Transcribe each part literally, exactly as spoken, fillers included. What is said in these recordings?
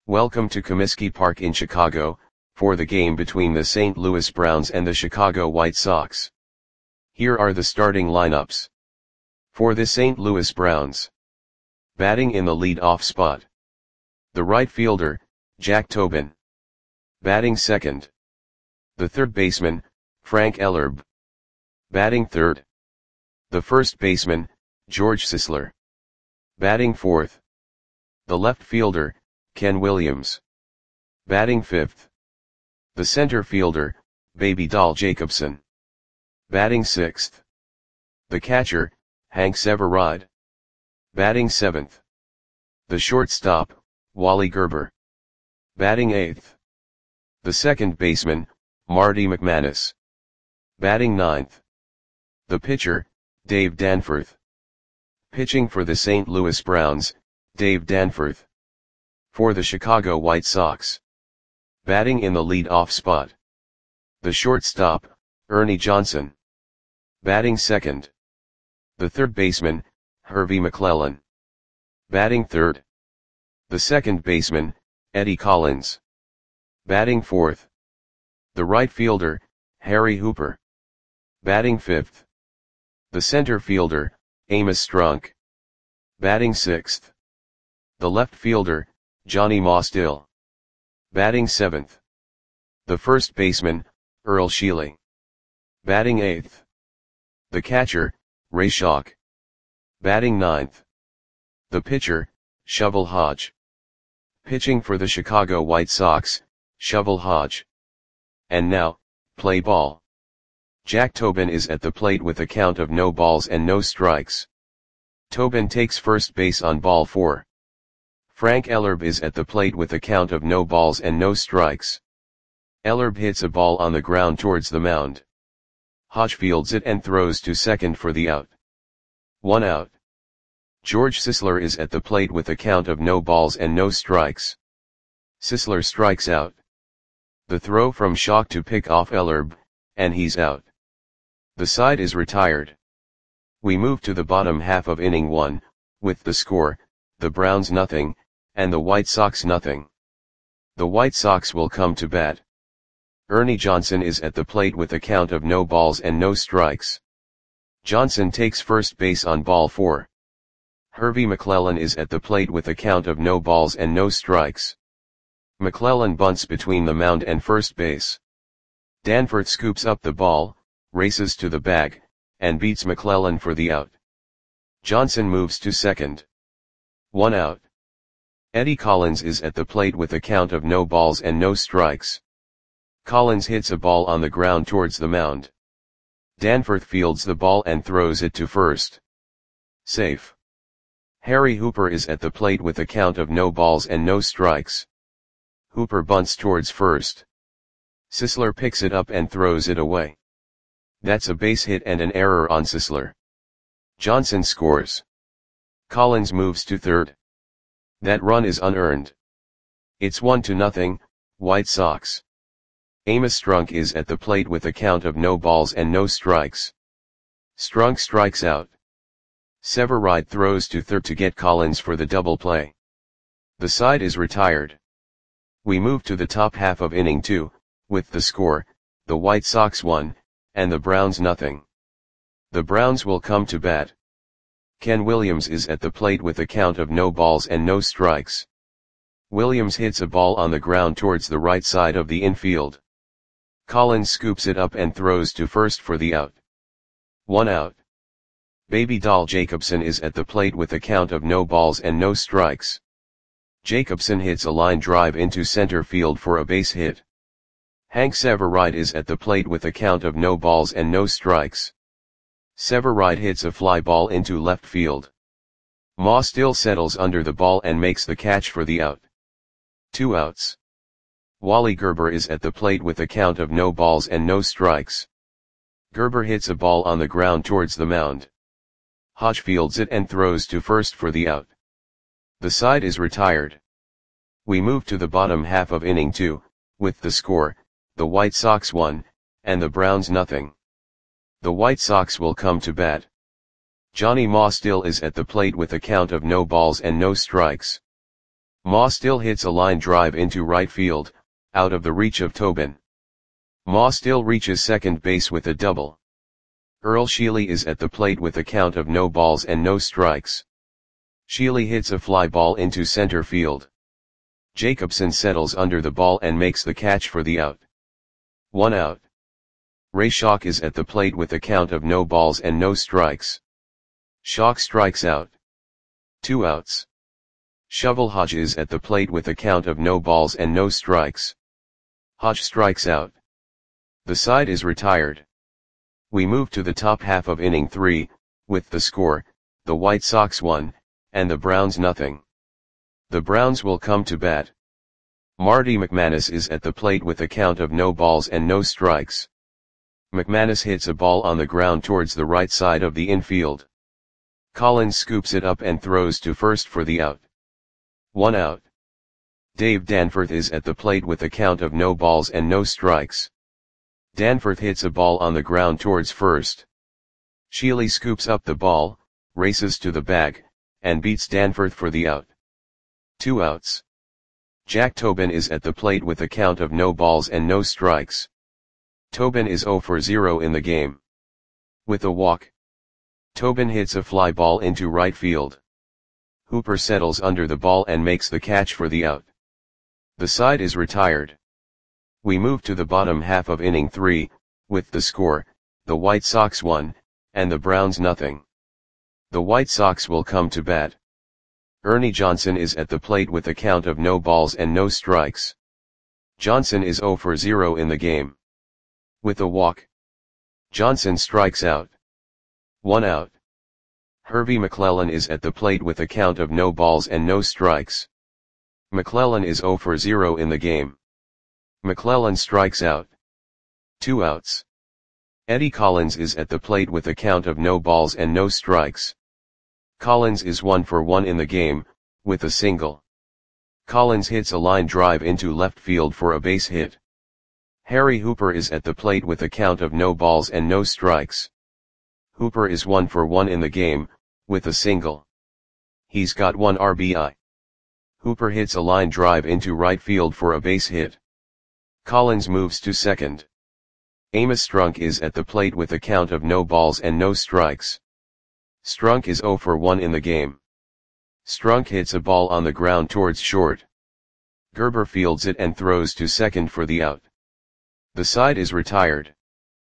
Welcome to Comiskey Park in Chicago, for the game between the Saint Louis Browns and the Chicago White Sox. Here are the starting lineups. For the Saint Louis Browns. Batting in the lead-off spot. The right fielder, Jack Tobin. Batting second. The third baseman, Frank Ellerbe. Batting third. The first baseman, George Sisler. Batting fourth. The left fielder, Ken Williams. Batting fifth. The center fielder, Baby Doll Jacobson. Batting sixth. The catcher, Hank Severide. Batting seventh. The shortstop, Wally Gerber. Batting eighth. The second baseman, Marty McManus. Batting ninth. The pitcher, Dave Danforth. Pitching for the Saint Louis Browns, Dave Danforth. For the Chicago White Sox. Batting in the lead-off spot. The shortstop, Ernie Johnson. Batting second. The third baseman, Hervey McClellan. Batting third. The second baseman, Eddie Collins. Batting fourth. The right fielder, Harry Hooper. Batting fifth. The center fielder, Amos Strunk. Batting sixth. The left fielder, Johnny Mostill. Batting seventh. The first baseman, Earl Sheely. Batting eighth. The catcher, Ray Schalk. Batting ninth. The pitcher, Shovel Hodge. Pitching for the Chicago White Sox, Shovel Hodge. And now, play ball. Jack Tobin is at the plate with a count of no balls and no strikes. Tobin takes first base on ball four. Frank Ellerbe is at the plate with a count of no balls and no strikes. Ellerbe hits a ball on the ground towards the mound. Hodge fields it and throws to second for the out. One out. George Sisler is at the plate with a count of no balls and no strikes. Sisler strikes out. The throw from Schalk to pick off Ellerbe, and he's out. The side is retired. We move to the bottom half of inning one, with the score, the Browns nothing, and the White Sox nothing. The White Sox will come to bat. Ernie Johnson is at the plate with a count of no balls and no strikes. Johnson takes first base on ball four. Hervey McClellan is at the plate with a count of no balls and no strikes. McClellan bunts between the mound and first base. Danforth scoops up the ball, races to the bag, and beats McClellan for the out. Johnson moves to second. One out. Eddie Collins is at the plate with a count of no balls and no strikes. Collins hits a ball on the ground towards the mound. Danforth fields the ball and throws it to first. Safe. Harry Hooper is at the plate with a count of no balls and no strikes. Hooper bunts towards first. Sisler picks it up and throws it away. That's a base hit and an error on Sisler. Johnson scores. Collins moves to third. That run is unearned. It's one to nothing, White Sox. Amos Strunk is at the plate with a count of no balls and no strikes. Strunk strikes out. Severide throws to third to get Collins for the double play. The side is retired. We move to the top half of inning two, with the score, the White Sox one, and the Browns nothing. The Browns will come to bat. Ken Williams is at the plate with a count of no balls and no strikes. Williams hits a ball on the ground towards the right side of the infield. Collins scoops it up and throws to first for the out. One out. Baby Doll Jacobson is at the plate with a count of no balls and no strikes. Jacobson hits a line drive into center field for a base hit. Hank Severide is at the plate with a count of no balls and no strikes. Severide hits a fly ball into left field. Mostill settles under the ball and makes the catch for the out. Two outs. Wally Gerber is at the plate with a count of no balls and no strikes. Gerber hits a ball on the ground towards the mound. Hodge fields it and throws to first for the out. The side is retired. We move to the bottom half of inning two, with the score, the White Sox one, and the Browns nothing. The White Sox will come to bat. Johnny Mostill is at the plate with a count of no balls and no strikes. Ma still hits a line drive into right field, out of the reach of Tobin. Ma still reaches second base with a double. Earl Sheely is at the plate with a count of no balls and no strikes. Sheely hits a fly ball into center field. Jacobson settles under the ball and makes the catch for the out. One out. Ray Schock is at the plate with a count of no balls and no strikes. Schock strikes out. Two outs. Shovel Hodge is at the plate with a count of no balls and no strikes. Hodge strikes out. The side is retired. We move to the top half of inning three, with the score, the White Sox one, and the Browns nothing. The Browns will come to bat. Marty McManus is at the plate with a count of no balls and no strikes. McManus hits a ball on the ground towards the right side of the infield. Collins scoops it up and throws to first for the out. One out. Dave Danforth is at the plate with a count of no balls and no strikes. Danforth hits a ball on the ground towards first. Sheely scoops up the ball, races to the bag, and beats Danforth for the out. Two outs. Jack Tobin is at the plate with a count of no balls and no strikes. Tobin is zero for zero in the game. With a walk, Tobin hits a fly ball into right field. Hooper settles under the ball and makes the catch for the out. The side is retired. We move to the bottom half of inning three, with the score, the White Sox one, and the Browns nothing. The White Sox will come to bat. Ernie Johnson is at the plate with a count of no balls and no strikes. Johnson is zero for zero in the game. With a walk, Johnson strikes out. One out. Hervey McClellan is at the plate with a count of no balls and no strikes. McClellan is zero for zero in the game. McClellan strikes out. Two outs. Eddie Collins is at the plate with a count of no balls and no strikes. Collins is one for one in the game, with a single. Collins hits a line drive into left field for a base hit. Harry Hooper is at the plate with a count of no balls and no strikes. Hooper is one for one in the game, with a single. He's got one R B I. Hooper hits a line drive into right field for a base hit. Collins moves to second. Amos Strunk is at the plate with a count of no balls and no strikes. Strunk is zero for one in the game. Strunk hits a ball on the ground towards short. Gerber fields it and throws to second for the out. The side is retired.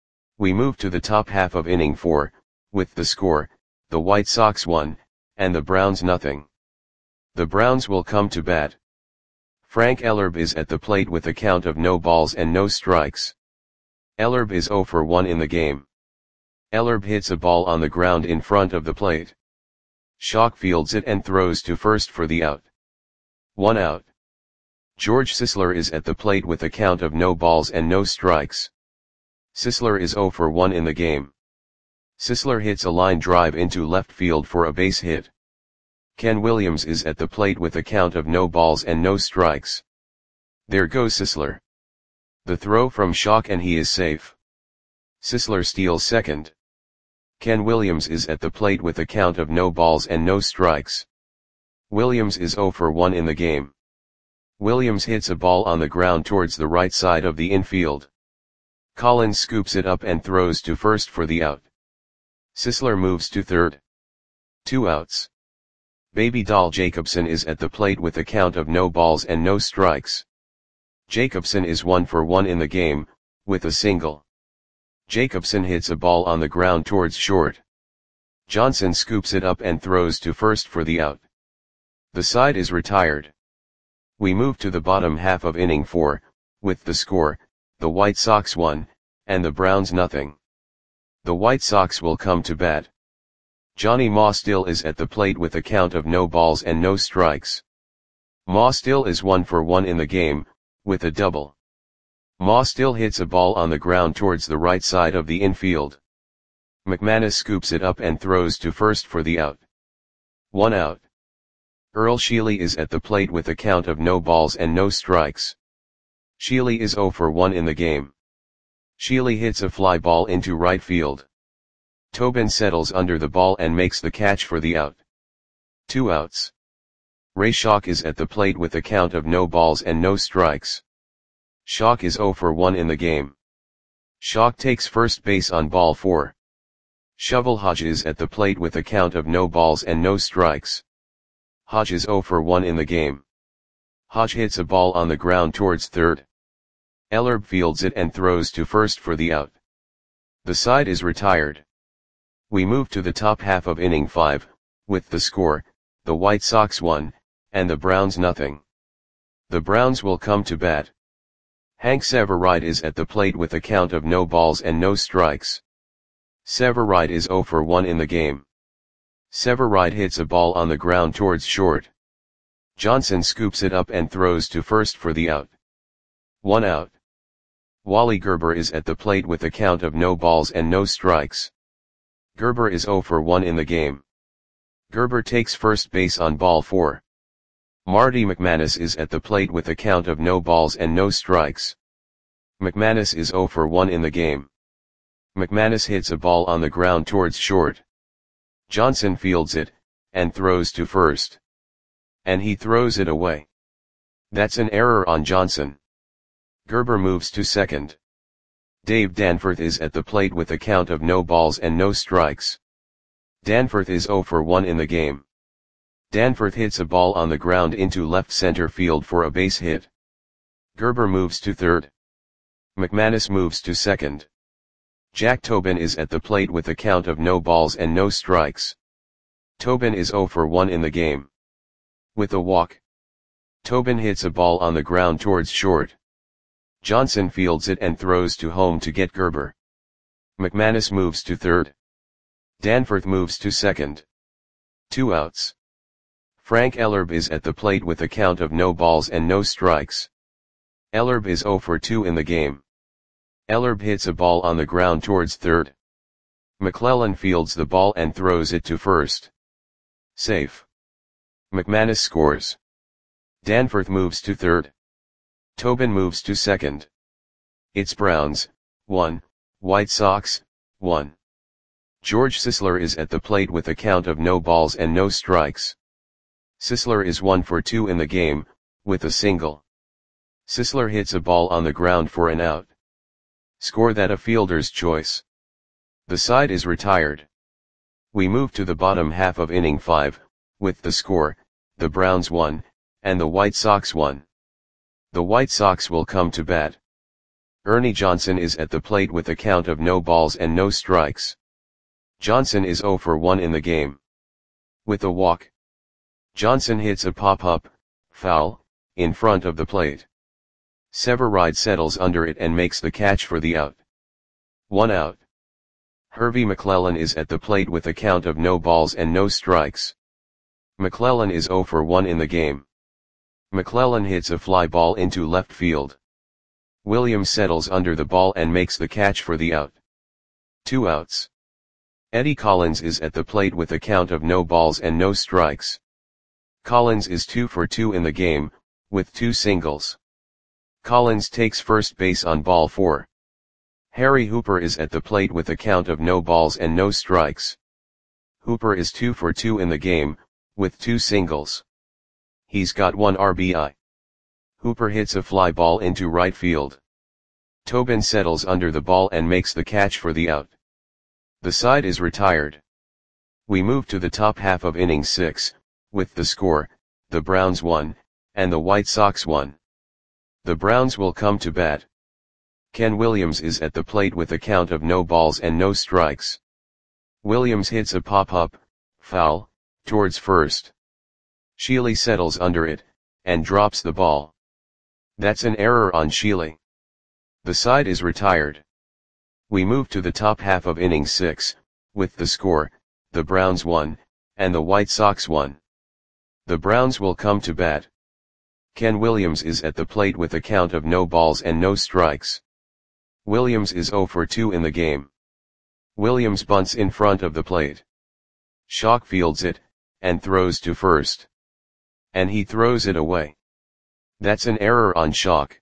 We move to the top half of inning four, with the score, the White Sox one, and the Browns nothing. The Browns will come to bat. Frank Ellerbe is at the plate with a count of no balls and no strikes. Ellerbe is zero for one in the game. Ellerbe hits a ball on the ground in front of the plate. Schock fields it and throws to first for the out. One out. George Sisler is at the plate with a count of no balls and no strikes. Sisler is zero for one in the game. Sisler hits a line drive into left field for a base hit. Ken Williams is at the plate with a count of no balls and no strikes. There goes Sisler. The throw from Schock and he is safe. Sisler steals second. Ken Williams is at the plate with a count of no balls and no strikes. Williams is zero for one in the game. Williams hits a ball on the ground towards the right side of the infield. Collins scoops it up and throws to first for the out. Sisler moves to third. Two outs. Baby Doll Jacobson is at the plate with a count of no balls and no strikes. Jacobson is one for one in the game, with a single. Jacobson hits a ball on the ground towards short. Johnson scoops it up and throws to first for the out. The side is retired. We move to the bottom half of inning four, with the score, the White Sox one, and the Browns nothing. The White Sox will come to bat. Johnny Ma still is at the plate with a count of no balls and no strikes. Ma still is one for one in the game, with a double. Ma still hits a ball on the ground towards the right side of the infield. McManus scoops it up and throws to first for the out. One out. Earl Sheely is at the plate with a count of no balls and no strikes. Sheely is zero for one in the game. Sheely hits a fly ball into right field. Tobin settles under the ball and makes the catch for the out. Two outs. Ray Schock is at the plate with a count of no balls and no strikes. Schock is zero for one in the game. Schock takes first base on ball four. Shovel Hodge is at the plate with a count of no balls and no strikes. Hodge is zero for one in the game. Hodge hits a ball on the ground towards third. Ellerbe fields it and throws to first for the out. The side is retired. We move to the top half of inning five, with the score, the White Sox one, and the Browns nothing. The Browns will come to bat. Hank Severide is at the plate with a count of no balls and no strikes. Severide is zero for one in the game. Severide hits a ball on the ground towards short. Johnson scoops it up and throws to first for the out. One out. Wally Gerber is at the plate with a count of no balls and no strikes. Gerber is zero for one in the game. Gerber takes first base on ball four. Marty McManus is at the plate with a count of no balls and no strikes. McManus is zero for one in the game. McManus hits a ball on the ground towards short. Johnson fields it, and throws to first. And he throws it away. That's an error on Johnson. Gerber moves to second. Dave Danforth is at the plate with a count of no balls and no strikes. Danforth is zero for one in the game. Danforth hits a ball on the ground into left center field for a base hit. Gerber moves to third. McManus moves to second. Jack Tobin is at the plate with a count of no balls and no strikes. Tobin is zero for one in the game. With a walk. Tobin hits a ball on the ground towards short. Johnson fields it and throws to home to get Gerber. McManus moves to third. Danforth moves to second. Two outs. Frank Ellerbe is at the plate with a count of no balls and no strikes. Ellerbe is zero for two in the game. Ellerbe hits a ball on the ground towards third. McClellan fields the ball and throws it to first. Safe. McManus scores. Danforth moves to third. Tobin moves to second. It's Browns, one, White Sox, one. George Sisler is at the plate with a count of no balls and no strikes. Sisler is one for two in the game, with a single. Sisler hits a ball on the ground for an out. Score that a fielder's choice. The side is retired. We move to the bottom half of inning five, with the score, the Browns one, and the White Sox one. The White Sox will come to bat. Ernie Johnson is at the plate with a count of no balls and no strikes. Johnson is zero for one in the game. With a walk. Johnson hits a pop-up, foul, in front of the plate. Severide settles under it and makes the catch for the out. One out. Hervey McClellan is at the plate with a count of no balls and no strikes. McClellan is zero for one in the game. McClellan hits a fly ball into left field. Williams settles under the ball and makes the catch for the out. Two outs. Eddie Collins is at the plate with a count of no balls and no strikes. Collins is two for two in the game, with two singles. Collins takes first base on ball four. Harry Hooper is at the plate with a count of no balls and no strikes. Hooper is two for two in the game, with two singles. He's got one R B I. Hooper hits a fly ball into right field. Tobin settles under the ball and makes the catch for the out. The side is retired. We move to the top half of inning six, with the score, the Browns one, and the White Sox one. The Browns will come to bat. Ken Williams is at the plate with a count of no balls and no strikes. Williams hits a pop-up, foul, towards first. Sheely settles under it, and drops the ball. That's an error on Sheely. The side is retired. We move to the top half of inning six, with the score, the Browns one, and the White Sox one. The Browns will come to bat. Ken Williams is at the plate with a count of no balls and no strikes. Williams is zero for two in the game. Williams bunts in front of the plate. Schock fields it, and throws to first. And he throws it away. That's an error on Schock.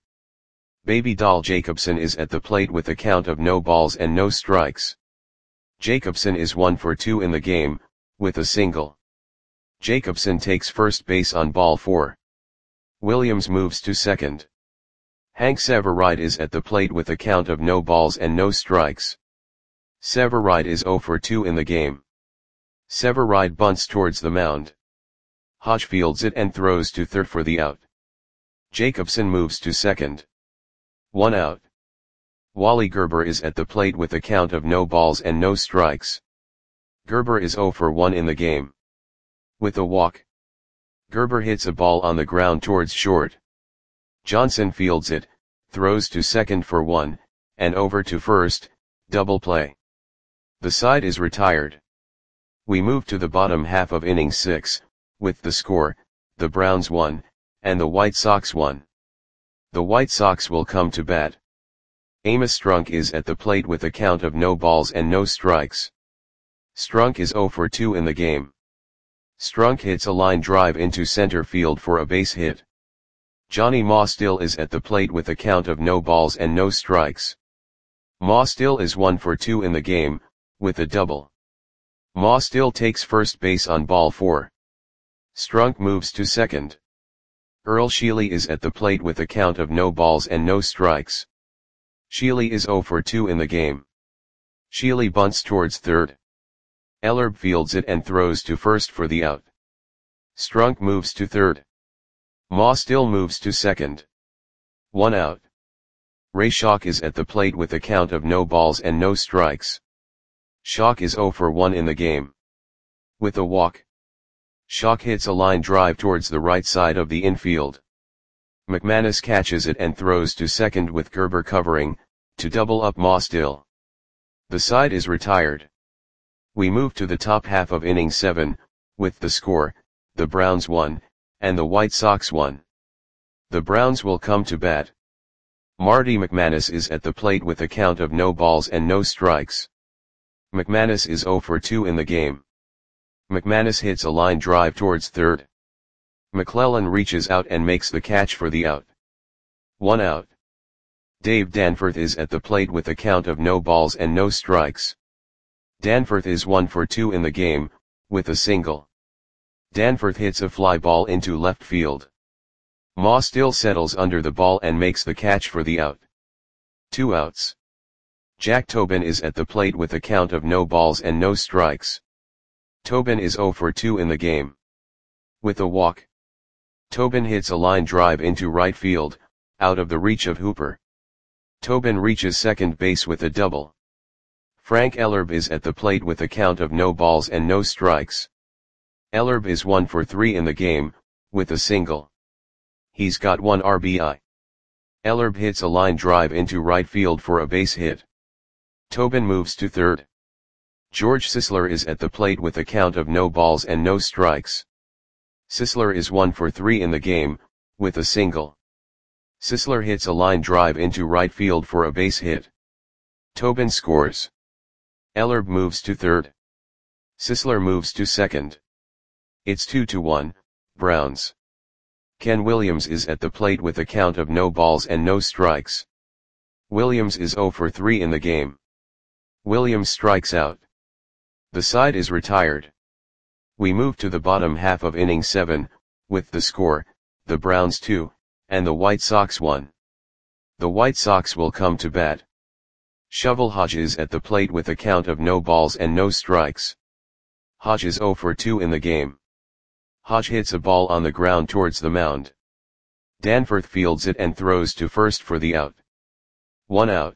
Baby Doll Jacobson is at the plate with a count of no balls and no strikes. Jacobson is one for two in the game, with a single. Jacobson takes first base on ball four. Williams moves to second. Hank Severide is at the plate with a count of no balls and no strikes. Severide is oh for two in the game. Severide bunts towards the mound. Hodge fields it and throws to third for the out. Jacobson moves to second. One out. Wally Gerber is at the plate with a count of no balls and no strikes. Gerber is oh for one in the game. With a walk, Gerber hits a ball on the ground towards short. Johnson fields it, throws to second for one, and over to first, double play. The side is retired. We move to the bottom half of inning six, with the score, the Browns won, and the White Sox won. The White Sox will come to bat. Amos Strunk is at the plate with a count of no balls and no strikes. Strunk is oh for two in the game. Strunk hits a line drive into center field for a base hit. Johnny Maustill is at the plate with a count of no balls and no strikes. Maustill is one for two in the game, with a double. Maustill takes first base on ball four. Strunk moves to second. Earl Sheely is at the plate with a count of no balls and no strikes. Sheely is oh for two in the game. Sheely bunts towards third. Ellerbe fields it and throws to first for the out. Strunk moves to third. Maustill moves to second. One out. Ray Schalk is at the plate with a count of no balls and no strikes. Schalk is oh for one in the game. With a walk, Schalk hits a line drive towards the right side of the infield. McManus catches it and throws to second with Gerber covering, to double up Maustill. The side is retired. We move to the top half of inning seven, with the score, the Browns won, and the White Sox won. The Browns will come to bat. Marty McManus is at the plate with a count of no balls and no strikes. McManus is oh for two in the game. McManus hits a line drive towards third. McClellan reaches out and makes the catch for the out. One out. Dave Danforth is at the plate with a count of no balls and no strikes. Danforth is one for two in the game, with a single. Danforth hits a fly ball into left field. Maustill settles under the ball and makes the catch for the out. Two outs. Jack Tobin is at the plate with a count of no balls and no strikes. Tobin is oh for two in the game. With a walk, Tobin hits a line drive into right field, out of the reach of Hooper. Tobin reaches second base with a double. Frank Ellerbe is at the plate with a count of no balls and no strikes. Ellerbe is one for three in the game, with a single. He's got one R B I. Ellerbe hits a line drive into right field for a base hit. Tobin moves to third. George Sisler is at the plate with a count of no balls and no strikes. Sisler is one for three in the game, with a single. Sisler hits a line drive into right field for a base hit. Tobin scores. Ellerbe moves to third. Sisler moves to second. It's two to one, Browns. Ken Williams is at the plate with a count of no balls and no strikes. Williams is oh for three in the game. Williams strikes out. The side is retired. We move to the bottom half of inning seven, with the score, the Browns two, and the White Sox one. The White Sox will come to bat. Shovel Hodge is at the plate with a count of no balls and no strikes. Hodge is oh for two in the game. Hodge hits a ball on the ground towards the mound. Danforth fields it and throws to first for the out. One out.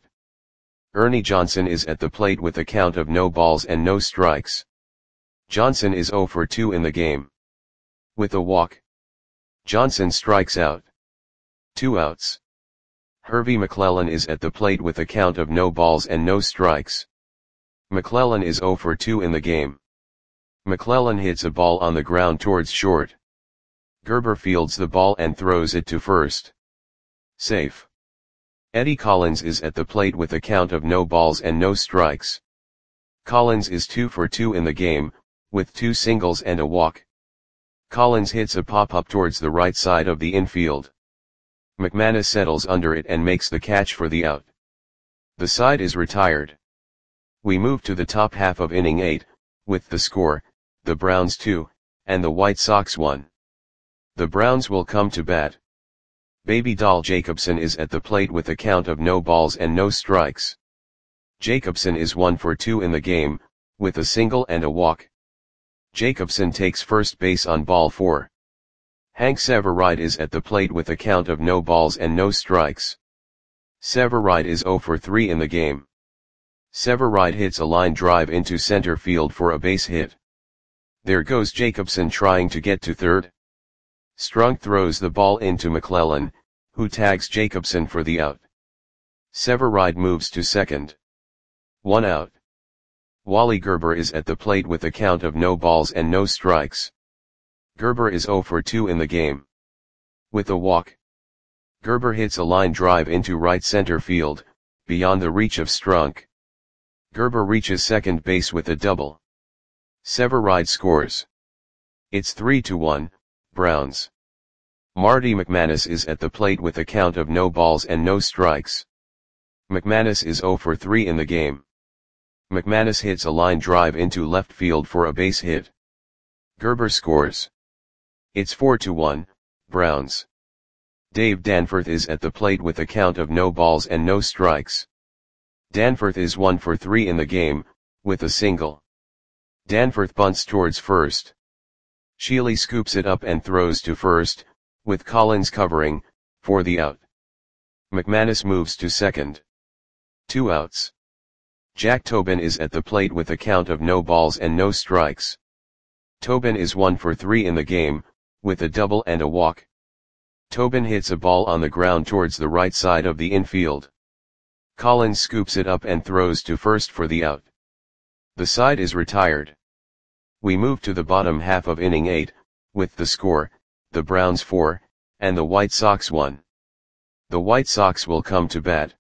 Ernie Johnson is at the plate with a count of no balls and no strikes. Johnson is oh for two in the game. With a walk, Johnson strikes out. Two outs. Hervey McClellan is at the plate with a count of no balls and no strikes. McClellan is oh for two in the game. McClellan hits a ball on the ground towards short. Gerber fields the ball and throws it to first. Safe. Eddie Collins is at the plate with a count of no balls and no strikes. Collins is two for two in the game, with two singles and a walk. Collins hits a pop-up towards the right side of the infield. McManus settles under it and makes the catch for the out. The side is retired. We move to the top half of inning eight, with the score, the Browns two, and the White Sox one. The Browns will come to bat. Baby Doll Jacobson is at the plate with a count of no balls and no strikes. Jacobson is one for two in the game, with a single and a walk. Jacobson takes first base on ball four. Hank Severide is at the plate with a count of no balls and no strikes. Severide is zero for three in the game. Severide hits a line drive into center field for a base hit. There goes Jacobson trying to get to third. Strunk throws the ball into McClellan, who tags Jacobson for the out. Severide moves to second. One out. Wally Gerber is at the plate with a count of no balls and no strikes. Gerber is zero for two in the game. With a walk. Gerber hits a line drive into right center field, beyond the reach of Strunk. Gerber reaches second base with a double. Severide scores. It's three to one, Browns. Marty McManus is at the plate with a count of no balls and no strikes. McManus is zero for three in the game. McManus hits a line drive into left field for a base hit. Gerber scores. It's four to one, Browns. Dave Danforth is at the plate with a count of no balls and no strikes. Danforth is one for three in the game, with a single. Danforth bunts towards first. Sheely scoops it up and throws to first, with Collins covering, for the out. McManus moves to second. Two outs. Jack Tobin is at the plate with a count of no balls and no strikes. Tobin is one for three in the game, with a double and a walk. Tobin hits a ball on the ground towards the right side of the infield. Collins scoops it up and throws to first for the out. The side is retired. We move to the bottom half of inning eight, with the score, the Browns four, and the White Sox one. The White Sox will come to bat.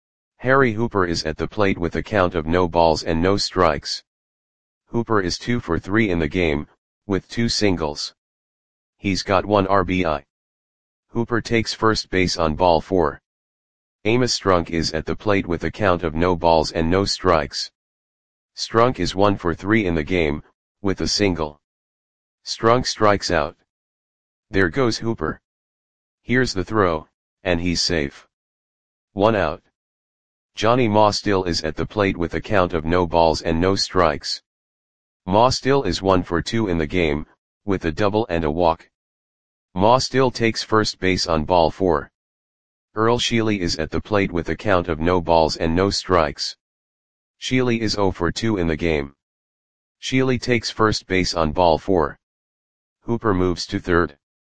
Harry Hooper is at the plate with a count of no balls and no strikes. Hooper is two for three in the game, with two singles. He's got one R B I. Hooper takes first base on ball four. Amos Strunk is at the plate with a count of no balls and no strikes. Strunk is one for three in the game, with a single. Strunk strikes out. There goes Hooper. Here's the throw, and he's safe. One out. Johnny Ma still is at the plate with a count of no balls and no strikes. Ma still is one for two in the game, with a double and a walk. Ma still takes first base on ball four. Earl Sheely is at the plate with a count of no balls and no strikes. Sheely is zero for two in the game. Sheely takes first base on ball four. Hooper moves to third.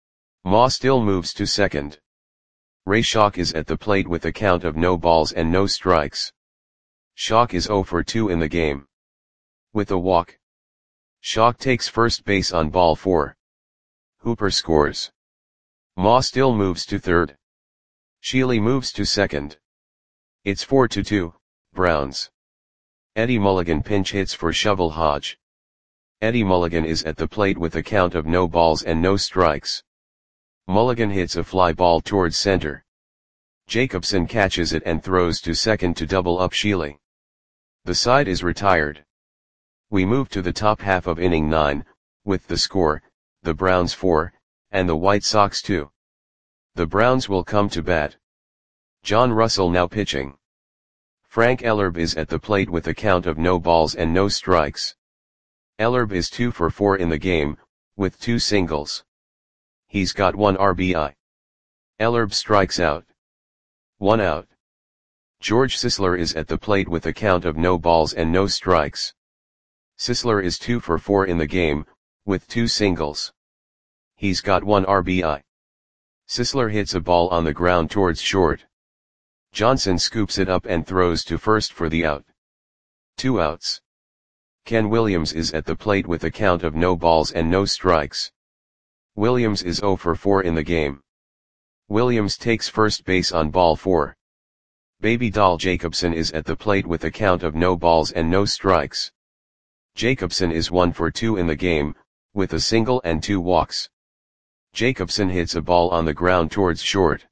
Ma still moves to second. Ray Schock is at the plate with a count of no balls and no strikes. Schock is zero for two in the game. With a walk. Schock takes first base on ball four. Hooper scores. Ma still moves to third. Sheely moves to second. It's four to two, Browns. Eddie Mulligan pinch hits for Shovel Hodge. Eddie Mulligan is at the plate with a count of no balls and no strikes. Mulligan hits a fly ball towards center. Jacobson catches it and throws to second to double up Sheely. The side is retired. We move to the top half of inning nine, with the score, the Browns four, and the White Sox two. The Browns will come to bat. John Russell now pitching. Frank Ellerbe is at the plate with a count of no balls and no strikes. Ellerbe is two for four in the game, with two singles. He's got one R B I. Ellerbe strikes out. One out. George Sisler is at the plate with a count of no balls and no strikes. Sisler is two for four in the game, with two singles. He's got one R B I. Sisler hits a ball on the ground towards short. Johnson scoops it up and throws to first for the out. Two outs. Ken Williams is at the plate with a count of no balls and no strikes. Williams is zero for four in the game. Williams takes first base on ball four. Baby Doll Jacobson is at the plate with a count of no balls and no strikes. Jacobson is one for two in the game, with a single and two walks. Jacobson hits a ball on the ground towards short.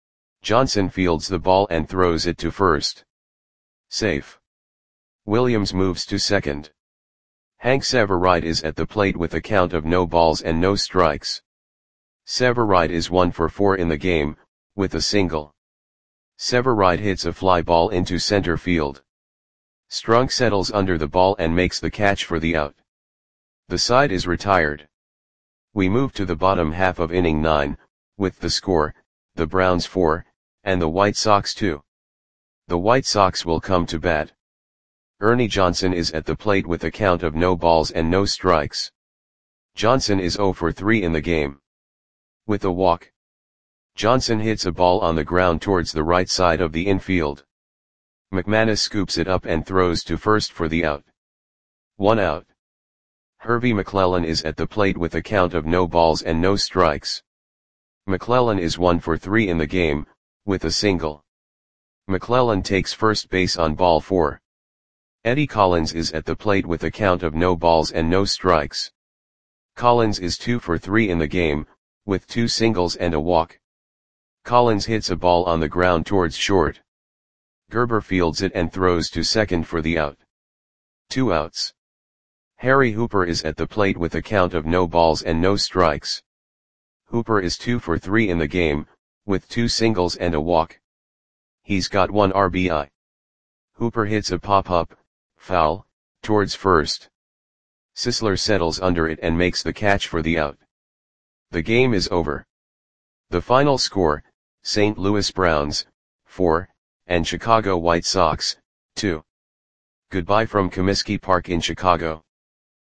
Johnson fields the ball and throws it to first. Safe. Williams moves to second. Hank Severide is at the plate with a count of no balls and no strikes. Severide is one for four in the game, with a single. Severide hits a fly ball into center field. Strunk settles under the ball and makes the catch for the out. The side is retired. We move to the bottom half of inning nine, with the score, the Browns four, and the White Sox two. The White Sox will come to bat. Ernie Johnson is at the plate with a count of no balls and no strikes. Johnson is zero for three in the game. With a walk, Johnson hits a ball on the ground towards the right side of the infield. McManus scoops it up and throws to first for the out. One out. Hervey McClellan is at the plate with a count of no balls and no strikes. McClellan is one for three in the game, with a single. McClellan takes first base on ball four. Eddie Collins is at the plate with a count of no balls and no strikes. Collins is two for three in the game, with two singles and a walk. Collins hits a ball on the ground towards short. Gerber fields it and throws to second for the out. Two outs. Harry Hooper is at the plate with a count of no balls and no strikes. Hooper is two for three in the game, with two singles and a walk. He's got one R B I. Hooper hits a pop-up, foul, towards first. Sisler settles under it and makes the catch for the out. The game is over. The final score, Saint Louis Browns, four, and Chicago White Sox, two. Goodbye from Comiskey Park in Chicago.